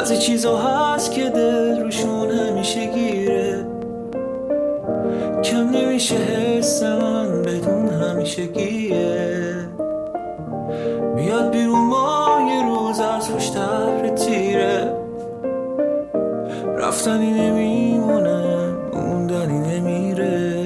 بعضی چیزا هست که دل روشون همیشه گیره، کم نمیشه حس من بدون همیشه گیه. بیاد بیرون ما یه روز از روش تبر تیره، رفتنی نمیمونه موندنی نمیره.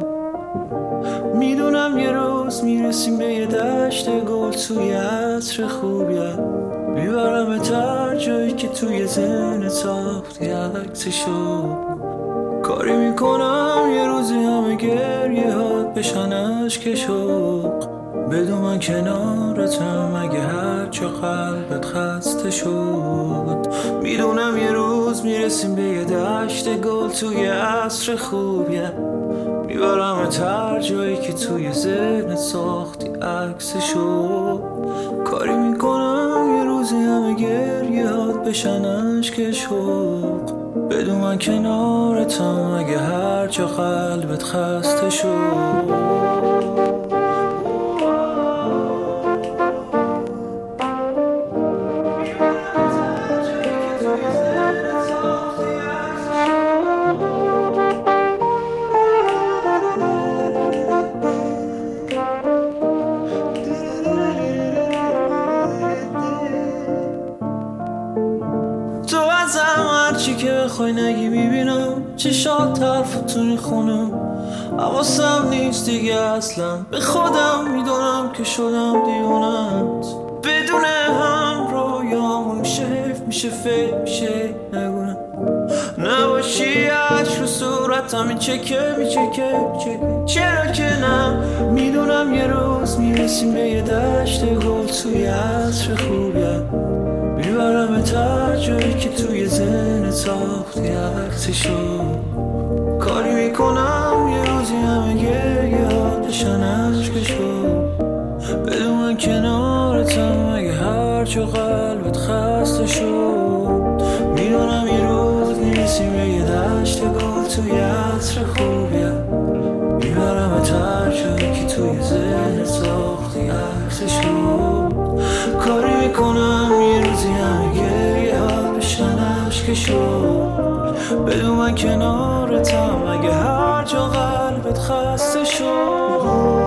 میدونم یه روز میرسیم به یه دشت گل توی عطر خوبیه، میبرم تر جایی که توی ذهن ساختی عکسشو. کاری میکنم یه روزی همه گریه هات بشن اشک شوق، بدون من کنارتم اگه هرچه قلبت خسته شد. میدونم یه روز میرسیم به یه دشت گل توی عصر خوبیه، میبرم تر جایی که توی ذهن ساختی عکسشو. کاری میکنم یه روزی همه گریه هات بشن اشک شوق، بدون من کنارتم اگه هرچه قلبت خسته شد. هرچی که بخوای نگی میبینم، چشات حرفتونی خونم، حواسم نیست دیگه اصلا، به خودم میدونم که شدم دیوونت. بدون هم رویامون میشه حیف میشه فکر میشه نگونم، نباشی عشق رو صورتم میچکه چرا که نه. میدونم یه روز میرسیم به یه دشت گل توی عصر خوبیه، میبرم تر جایی که توی ذهن ساختی عکسشو. کاری میکنم یه روزی همه گریه هات بشن اشکشو، بدون من کنارتم اگه هرچه قلبت خسته شد. میدونم یه روز میرسیم به یه دشت گل توی عصر خوبیه، میبرم تر جایی که توی ذهن ساختی عکسشو. کاری میکنم یه روزی همه گریه هات بشن اشکشو، بدون من کنارتم اگه هر جا قلبت خسته شد.